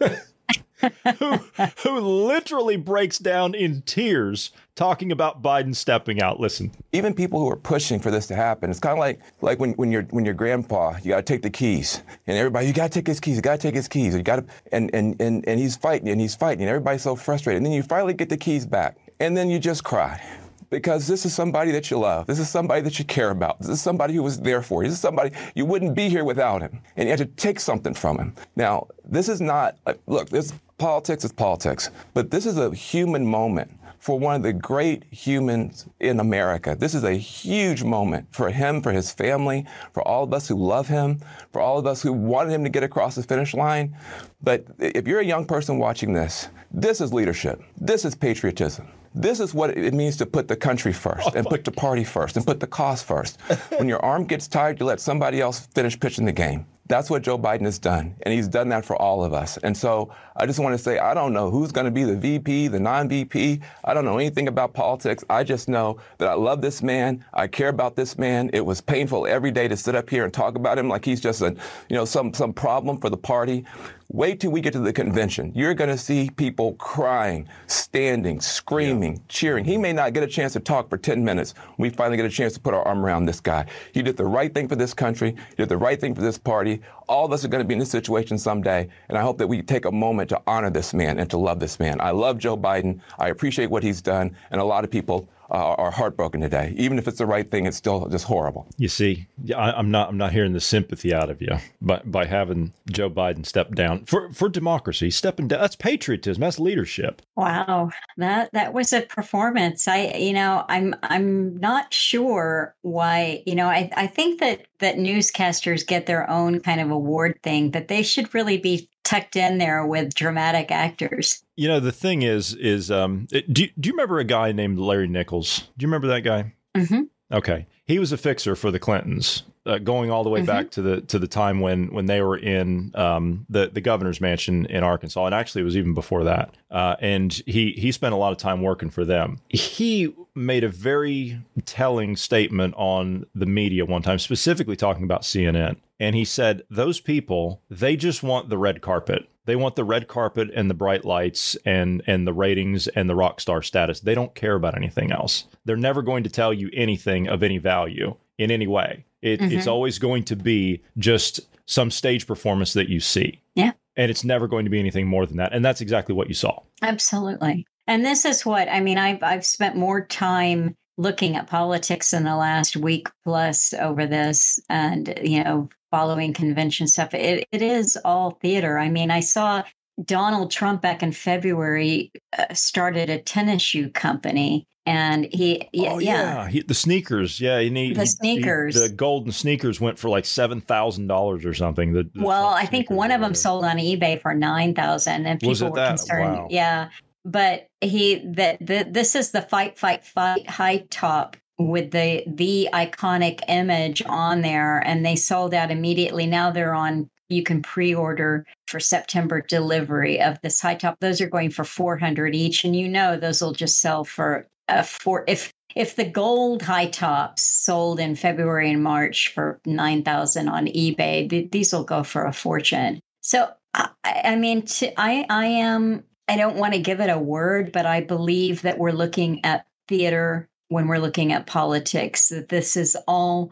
who, who literally breaks down in tears talking about Biden stepping out. Listen. Even people who are pushing for this to happen, it's kind of like like when, when you're when your grandpa, you got to take the keys, and everybody, you got to take his keys, you got to take his keys, you got to, and, and and and he's fighting and he's fighting, and everybody's so frustrated, and then you finally get the keys back, and then you just cry. Because this is somebody that you love. This is somebody that you care about. This is somebody who was there for you. This is somebody you wouldn't be here without him. And you had to take something from him. Now, this is not, look, this politics is politics, but this is a human moment for one of the great humans in America. This is a huge moment for him, for his family, for all of us who love him, for all of us who wanted him to get across the finish line. But if you're a young person watching this, this is leadership. This is patriotism. This is what it means to put the country first, and put the party first, and put the cause first. When your arm gets tired, you let somebody else finish pitching the game. That's what Joe Biden has done, and he's done that for all of us. And so I just want to say, I don't know who's going to be the V P, the non-V P. I don't know anything about politics. I just know that I love this man. I care about this man. It was painful every day to sit up here and talk about him like he's just a, you know, some some problem for the party. Wait till we get to the convention. You're going to see people crying, standing, screaming, yeah. cheering. He may not get a chance to talk for ten minutes when we finally get a chance to put our arm around this guy. He did the right thing for this country. He did the right thing for this party. All of us are going to be in this situation someday, and I hope that we take a moment to honor this man and to love this man. I love Joe Biden. I appreciate what he's done, and a lot of people uh, are heartbroken today. Even if it's the right thing, it's still just horrible. You see, I, I'm not I'm not hearing the sympathy out of you by, by having Joe Biden step down for, for democracy. Stepping down, that's patriotism. That's leadership. Wow, that that was a performance. I, you know, I'm I'm not sure why. You know, I I think that that newscasters get their own kind of award thing, that they should really be tucked in there with dramatic actors. You know, the thing is, is um, it, do, do you remember a guy named Larry Nichols? Do you remember that guy? Mm-hmm. Okay. He was a fixer for the Clintons, uh, going all the way mm-hmm. back to the to the time when when they were in um, the, the governor's mansion in Arkansas. And actually, it was even before that. Uh, and he, he spent a lot of time working for them. He made a very telling statement on the media one time, specifically talking about C N N. And he said, those people, they just want the red carpet. They want the red carpet and the bright lights and, and the ratings and the rock star status. They don't care about anything else. They're never going to tell you anything of any value in any way. It, mm-hmm. It's always going to be just some stage performance that you see. Yeah. And it's never going to be anything more than that. And that's exactly what you saw. Absolutely. And this is what, I mean, I've, I've spent more time looking at politics in the last week plus over this and, you know, following convention stuff. It, it is all theater. I mean, I saw Donald Trump back in February uh, started a tennis shoe company. And he, yeah, oh, yeah, yeah. He, the sneakers, yeah, he, the he, sneakers, he, the golden sneakers went for like seven thousand dollars or something. The, the well, I think one of them sold on eBay for nine thousand, and people Was it were that? concerned. Wow. Yeah, but he that the, this is the fight, fight, fight high top with the the iconic image on there, and they sold out immediately. Now they're on. You can pre-order for September delivery of this high top. Those are going for four hundred each, and you know those will just sell for. Uh, for if if the gold high tops sold in February and March for nine thousand on eBay, th- these will go for a fortune. So I, I mean, to, I I am I don't want to give it a word, but I believe that we're looking at theater when we're looking at politics. That this is all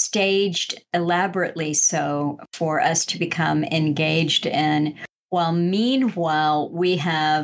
staged elaborately so for us to become engaged in. While meanwhile we have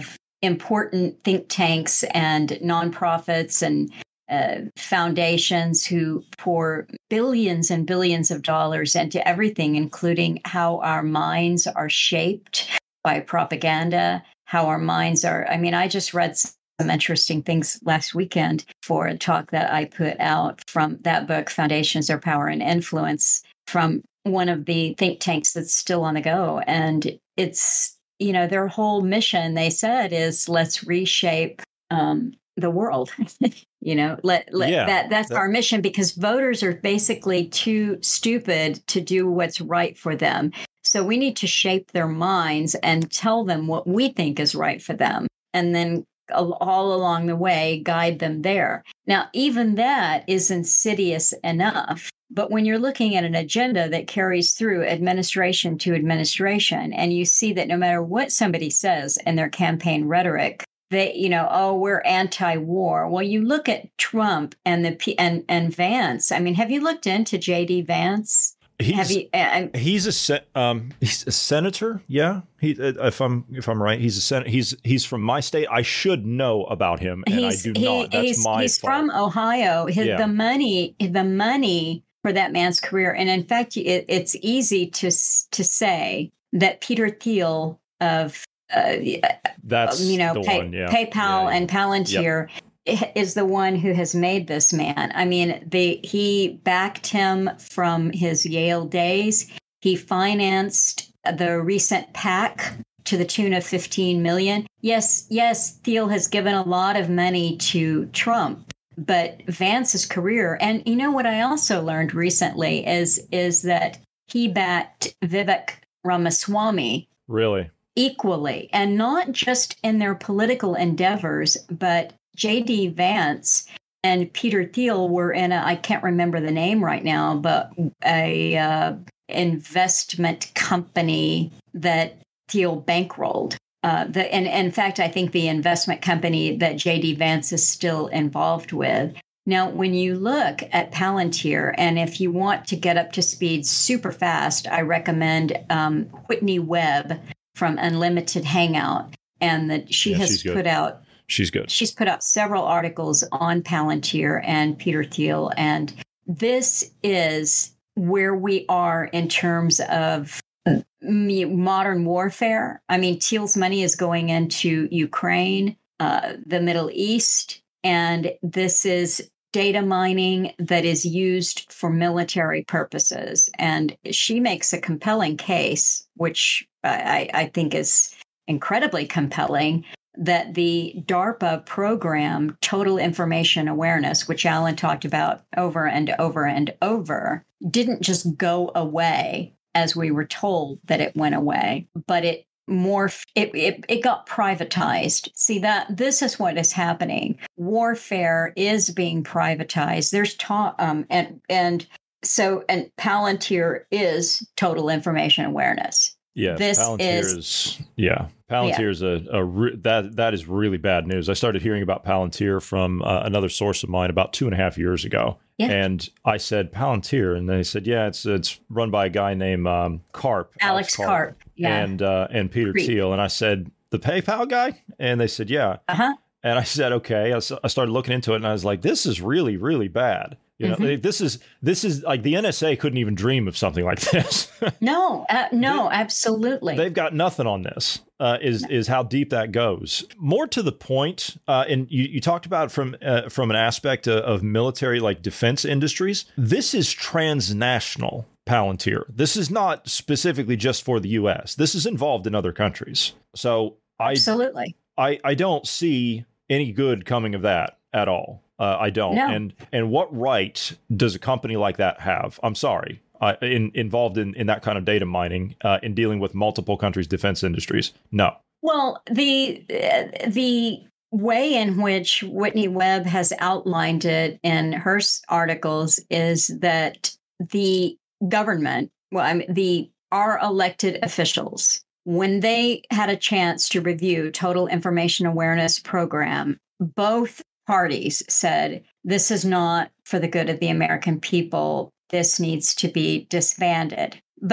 important think tanks and nonprofits and uh, foundations who pour billions and billions of dollars into everything, including how our minds are shaped by propaganda, how our minds are. I mean, I just read some interesting things last weekend for a talk that I put out from that book, Foundations of Power and Influence, from one of the think tanks that's still on the go. And it's, you know, their whole mission, they said, is let's reshape um, the world. you know, let, let yeah, that that's that, our mission, because voters are basically too stupid to do what's right for them. So we need to shape their minds and tell them what we think is right for them. And then all along the way, guide them there. Now, even that is insidious enough. But when you're looking at an agenda that carries through administration to administration, and you see that no matter what somebody says in their campaign rhetoric, they, you know, oh, we're anti-war. Well, you look at Trump and the and and Vance. I mean, have you looked into J D Vance? He's, Have you, uh, he's a sen- um he's a senator. Yeah, he if I'm if I'm right, he's a sen- he's he's from my state. I should know about him, and I do he, not. That's he's, my He's fault. from Ohio. His, yeah. The money, the money for that man's career, and in fact, it, it's easy to to say that Peter Thiel of uh, that's you know the pay, one, yeah. PayPal yeah, yeah. and Palantir. Yep. Is the one who has made this man. I mean, the he backed him from his Yale days. He financed the recent PAC to the tune of fifteen million. Yes, yes, Thiel has given a lot of money to Trump, but Vance's career, and you know what I also learned recently is is that he backed Vivek Ramaswamy. Really? Equally, and not just in their political endeavors, but J D Vance and Peter Thiel were in a, I can't remember the name right now, but a uh, investment company that Thiel bankrolled. Uh, the, and, and in fact, I think the investment company that J D Vance is still involved with. Now, when you look at Palantir, and if you want to get up to speed super fast, I recommend um, Whitney Webb from Unlimited Hangout. And that she yeah, has put out She's good. She's put out several articles on Palantir and Peter Thiel. And this is where we are in terms of modern warfare. I mean, Thiel's money is going into Ukraine, uh, the Middle East, and this is data mining that is used for military purposes. And she makes a compelling case, which I, I think is incredibly compelling, that the DARPA program, Total Information Awareness, which Alan talked about over and over and over, didn't just go away as we were told that it went away, but it morphed, it, it, it got privatized. See, that this is what is happening. Warfare is being privatized. There's talk, um, and, and so, and Palantir is Total Information Awareness. Yeah, this Palantir is, is yeah. Palantir is a, a re- that that is really bad news. I started hearing about Palantir from uh, another source of mine about two and a half years ago, yeah. and I said Palantir, and they said, yeah, it's it's run by a guy named um, Karp, Alex, Alex Karp, Karp, yeah, and uh, and Peter Great. Thiel, and I said the PayPal guy, and they said, yeah, uh huh. And I said, okay. I, I started looking into it, and I was like, this is really, really bad. You know, mm-hmm. this is this is like the N S A couldn't even dream of something like this. no, uh, no, they, absolutely. They've got nothing on this. Uh, is no. is how deep that goes. More to the point, uh, and you, you talked about from uh, from an aspect of, of military, like defense industries. This is transnational Palantir. This is not specifically just for the U S. This is involved in other countries. So I absolutely, I I don't see any good coming of that at all. Uh, I don't. No. And and what right does a company like that have? I'm sorry, uh, in, involved in, in that kind of data mining, uh, in dealing with multiple countries' defense industries? No. Well, the uh, the way in which Whitney Webb has outlined it in her articles is that the government, well, I mean, the our elected officials, when they had a chance to review Total Information Awareness Program, both parties said, this is not for the good of the American people. This needs to be disbanded. But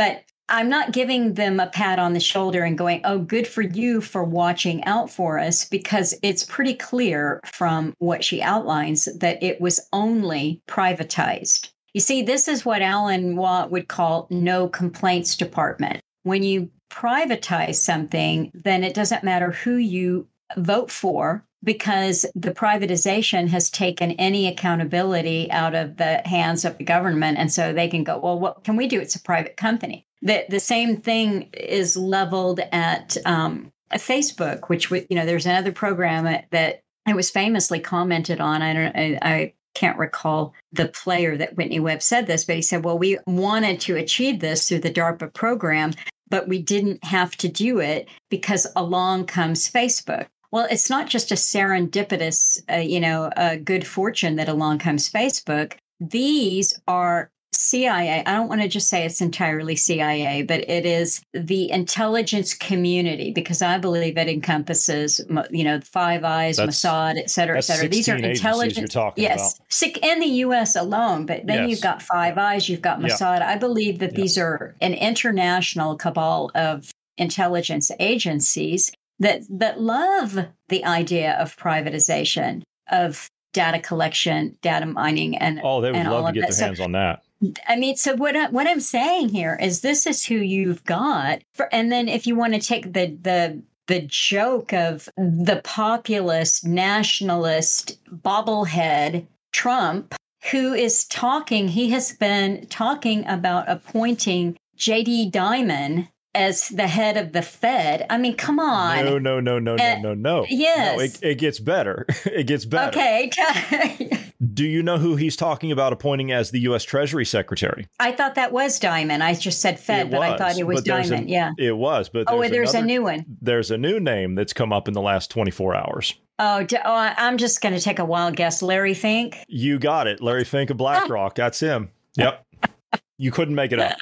I'm not giving them a pat on the shoulder and going, oh, good for you for watching out for us, because it's pretty clear from what she outlines that it was only privatized. You see, this is what Alan Watt would call no complaints department. When you privatize something, then it doesn't matter who you vote for, because the privatization has taken any accountability out of the hands of the government. And so they can go, well, what can we do? It's a private company. The, the same thing is leveled at um, Facebook, which, you know, there's another program that it was famously commented on. I don't I, I can't recall the player that Whitney Webb said this, but he said, well, we wanted to achieve this through the DARPA program, but we didn't have to do it because along comes Facebook. Well, it's not just a serendipitous, uh, you know, uh, good fortune that along comes Facebook. These are C I A. I don't want to just say it's entirely C I A, but it is the intelligence community, because I believe it encompasses, you know, Five Eyes, that's, Mossad, et cetera, et cetera. These are intelligence. You're talking yes, about. In the U S alone, but then yes. you've got Five Eyes, you've got Mossad. Yeah. I believe that yeah. these are an international cabal of intelligence agencies that that love the idea of privatization, of data collection, data mining, and oh, they would and love to get that. their hands so, on that. I mean, so what I, what I'm saying here is this is who you've got, for, and then if you want to take the the the joke of the populist, nationalist bobblehead Trump, who is talking, he has been talking about appointing J D Dimon as the head of the Fed. I mean, come on. No, no, no, no, uh, no, no, no. Yes. No, it, it gets better. It gets better. Okay. Do you know who he's talking about appointing as the U S Treasury Secretary? I thought that was Dimon. I just said Fed, it but was, I thought it was Dimon. A, yeah. It was. But there's Oh, there's another, a new one. There's a new name that's come up in the last twenty-four hours. Oh, oh I'm just going to take a wild guess. Larry Fink? You got it. Larry Fink of BlackRock. That's him. Yep. You couldn't make it up.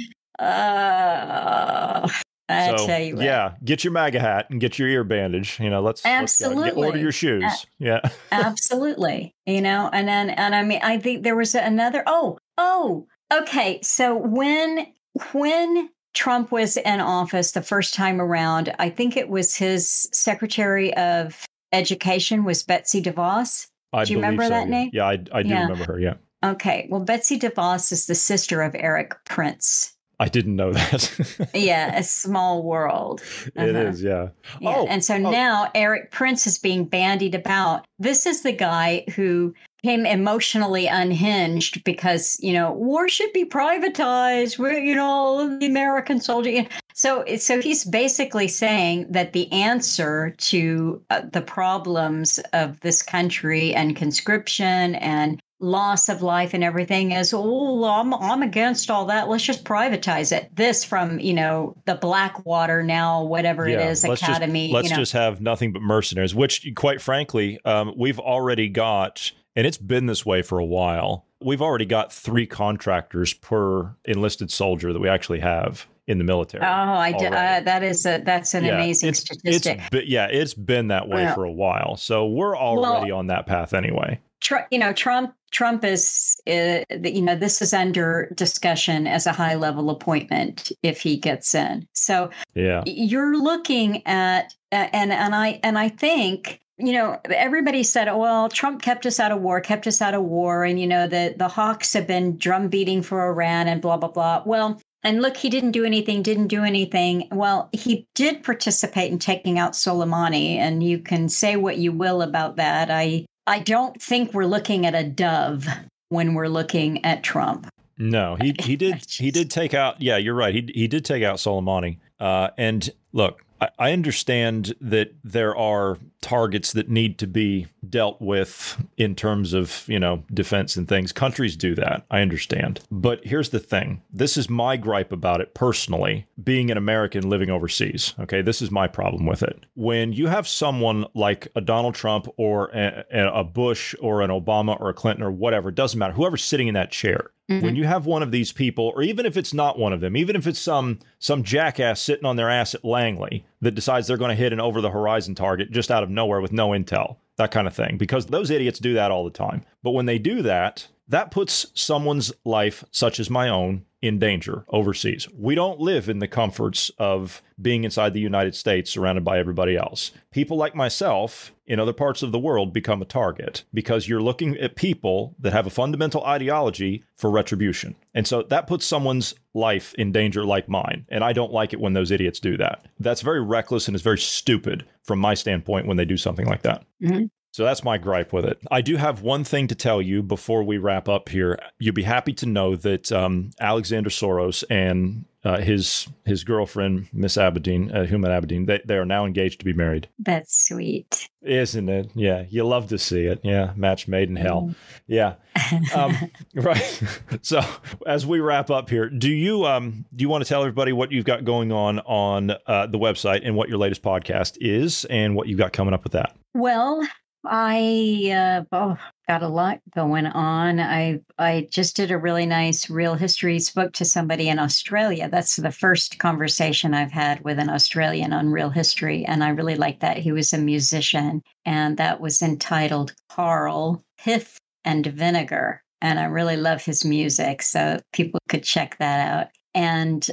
Uh, I so, tell you what. Yeah, get your MAGA hat and get your ear bandage. You know, let's, absolutely let's go. Get, order your shoes. Uh, yeah, absolutely. You know, and then and I mean, I think there was another. Oh, oh, okay. So when when Trump was in office the first time around, I think it was his Secretary of Education was Betsy DeVos. I do you remember so, that yeah. name? Yeah, I, I do yeah. remember her. Yeah. Okay. Well, Betsy DeVos is the sister of Eric Prince. I didn't know that. Yeah, a small world. Uh-huh. It is, yeah. yeah. Oh, and so oh. now Eric Prince is being bandied about. This is the guy who became emotionally unhinged because, you know, war should be privatized. We're, you know, the American soldier. So, so he's basically saying that the answer to uh, the problems of this country and conscription and loss of life and everything is, oh, I'm, I'm against all that. Let's just privatize it. This from, you know, the Blackwater now, whatever yeah, it is, let's Academy. Just, let's you know. just have nothing but mercenaries, which quite frankly, um, we've already got, and it's been this way for a while. We've already got three contractors per enlisted soldier that we actually have in the military. Oh, I did. Uh, that is a, that's an yeah, amazing it's, statistic. It's been, yeah, it's been that way well, for a while. So we're already well, on that path anyway. Tr- you know, Trump, Trump is, uh, you know, this is under discussion as a high level appointment if he gets in. So yeah, you're looking at, uh, and and I and I think, you know, everybody said, oh, well, Trump kept us out of war, kept us out of war, and you know, the the Hawks have been drum beating for Iran and blah blah blah. Well. And look, he didn't do anything, didn't do anything. Well, he did participate in taking out Soleimani, and you can say what you will about that. I I don't think we're looking at a dove when we're looking at Trump. No, he he did he did take out. Yeah, you're right. He he did take out Soleimani. Uh, and look, I, I understand that there are targets that need to be dealt with in terms of, you know, defense and things. Countries do that. I understand. But here's the thing. This is my gripe about it personally, being an American living overseas. Okay, this is my problem with it. When you have someone like a Donald Trump or a, a Bush or an Obama or a Clinton or whatever, it doesn't matter, whoever's sitting in that chair. Mm-hmm. When you have one of these people, or even if it's not one of them, even if it's some some jackass sitting on their ass at Langley that decides they're going to hit an over-the-horizon target just out of nowhere with no intel, that kind of thing, because those idiots do that all the time. But when they do that, that puts someone's life, such as my own, in danger overseas. We don't live in the comforts of being inside the United States surrounded by everybody else. People like myself in other parts of the world become a target because you're looking at people that have a fundamental ideology for retribution. And so that puts someone's life in danger like mine. And I don't like it when those idiots do that. That's very reckless and it's very stupid from my standpoint when they do something like that. Mm-hmm. So that's my gripe with it. I do have one thing to tell you before we wrap up here. You'll be happy to know that um, Alexander Soros and uh, his his girlfriend, Miss Abedin, uh, Huma Abedin, they, they are now engaged to be married. That's sweet. Isn't it? Yeah. You love to see it. Yeah. Match made in hell. Mm. Yeah. Um, right. So as we wrap up here, do you um do you want to tell everybody what you've got going on on uh, the website and what your latest podcast is and what you've got coming up with that? Well, I uh, oh, got a lot going on. I I just did a really nice real history, spoke to somebody in Australia. That's the first conversation I've had with an Australian on real history. And I really liked that. He was a musician. And that was entitled Carl, Pith and Vinegar. And I really love his music. So people could check that out. And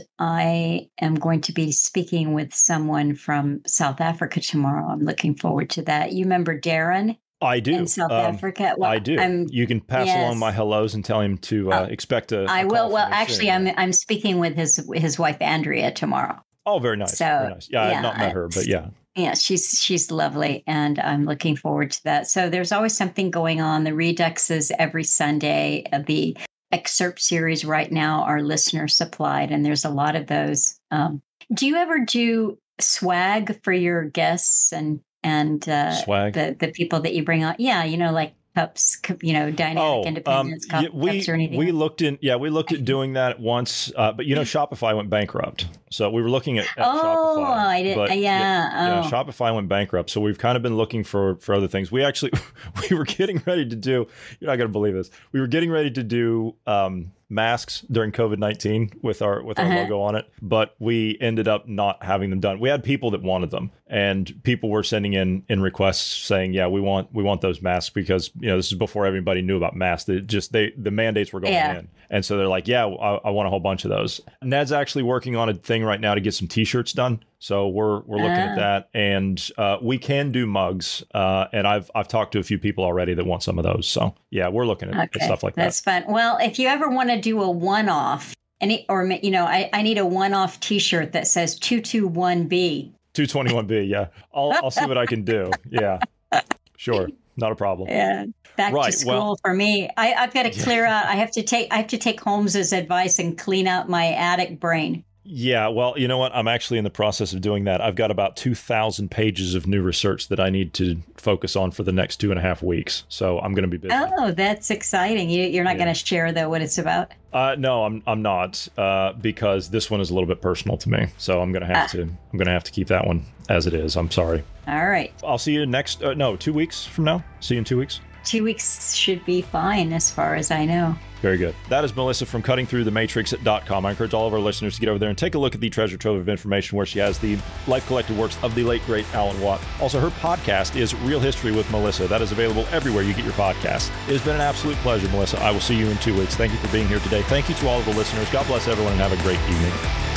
I am going to be speaking with someone from South Africa tomorrow. I'm looking forward to that. You remember Darren? I do. In South um, Africa? Well, I do. I'm, you can pass yes. along my hellos and tell him to uh, expect a, a I will. Well, from me actually, soon. I'm I'm speaking with his his wife, Andrea, tomorrow. Oh, very nice. So, very nice. Yeah, yeah, I've not met her, but yeah. Yeah, she's she's lovely, and I'm looking forward to that. So there's always something going on. The Reduxes every Sunday. The excerpt series right now are listener supplied, and there's a lot of those. Um, do you ever do swag for your guests and and uh, swag the the people that you bring on? Yeah, you know, like cups, you know, Dynamic oh, Independence um, cup, yeah, we, cups or anything. We looked in, yeah, we looked at doing that once, uh, but you know, Shopify went bankrupt, so we were looking at, at oh, Shopify. I did, but, yeah, yeah, oh. yeah, Shopify went bankrupt, so we've kind of been looking for for other things. We actually we were getting ready to do. You're not going to believe this. We were getting ready to do. Um, masks during COVID nineteen with our with our uh-huh. logo on it, but we ended up not having them done. We had people that wanted them, and people were sending in in requests saying, yeah, we want we want those masks because, you know, this is before everybody knew about masks. They just they the mandates were going yeah. in, and so they're like, yeah, I, I want a whole bunch of those. Ned's actually working on a thing right now to get some t-shirts done, so we're we're looking uh. at that, and uh, we can do mugs, uh, and I've I've talked to a few people already that want some of those. So yeah, we're looking at, okay. at stuff like That's that. That's fun. Well, if you ever want to do a one-off, any or you know, I, I need a one-off T-shirt that says two twenty-one B. two twenty-one B, yeah. I'll I'll see what I can do. Yeah, sure, not a problem. Yeah, back right, to school well, for me. I, I've got to clear out. I have to take I have to take Holmes's advice and clean out my attic brain. Yeah, well, you know what? I'm actually in the process of doing that. I've got about two thousand pages of new research that I need to focus on for the next two and a half weeks. So I'm going to be busy. Oh, that's exciting. You, you're not yeah. going to share, though, what it's about? Uh, no, I'm I'm not, uh, because this one is a little bit personal to me. So I'm going to have ah. to I'm going to have to keep that one as it is. I'm sorry. All right. I'll see you next. Uh, no, two weeks from now. See you in two weeks. Two weeks should be fine as far as I know. Very good. That is Melissa from cutting through the matrix dot com. I encourage all of our listeners to get over there and take a look at the treasure trove of information where she has the life collected works of the late, great Alan Watt. Also, her podcast is Real History with Melissa. That is available everywhere you get your podcasts. It has been an absolute pleasure, Melissa. I will see you in two weeks. Thank you for being here today. Thank you to all of the listeners. God bless everyone and have a great evening.